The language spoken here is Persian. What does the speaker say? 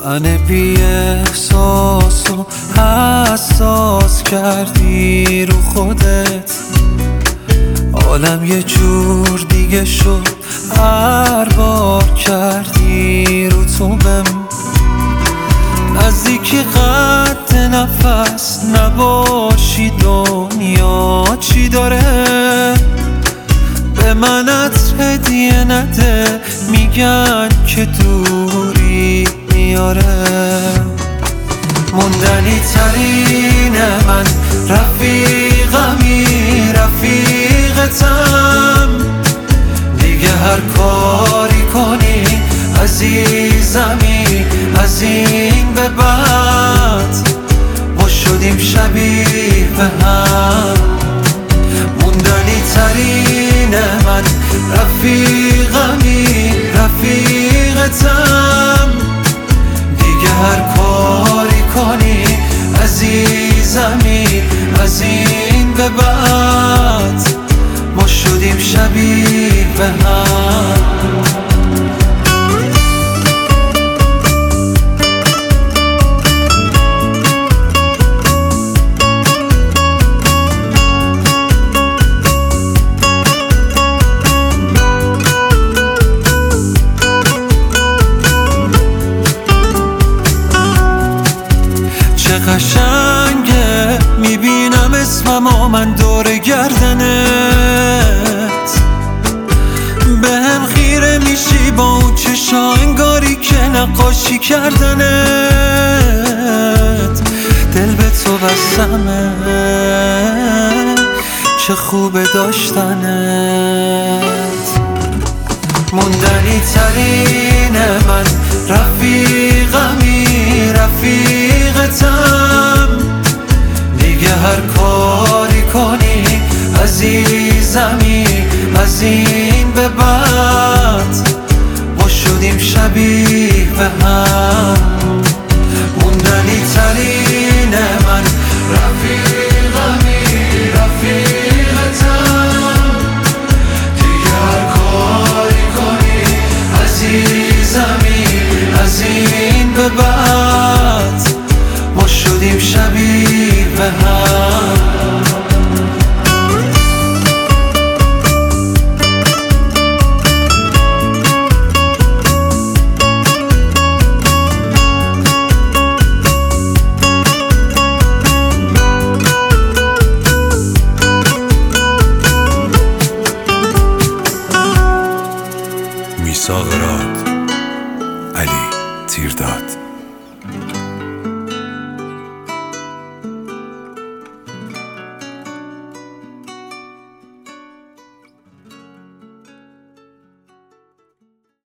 من بی احساسو حساس کردی رو خودت. عالم یه جور دیگه شد هر بار کردی رو تو بهم. نزدیکی قد نفس نباشی دنیا چی داره. به من عطر هدیه نده میگن که دوری میاره. موندنی ترین من رفیقمی رفیقتم. دیگه هر کاری کنی عزیزمی از این به بعد ما شدیم شبیه به هم. موندنی ترین من رفیقمی رفیقتم. دیگه هر کاری کنی عزیزمی از این به بعد ما شدیم شبیه به هم. چه قشنگه میبینم اسممو من دور گردنت. به هم خیره میشی با اون چشا انگاری که نقاشی کردنت. دل به تو بستمه چه خوبه داشتنت. موندنی ترین من رفیقمی رفیقتم. دیگه هر کاری کنی عزیزمی از این به بعد ما شدیم شبیه به هم. موندنی ترین من رفیقمی رفیقتم. دیگه هر کاری کنی عزیزمی از این به بعد ما شدیم شبیه به هم. میثاق راد، علی تیرداد.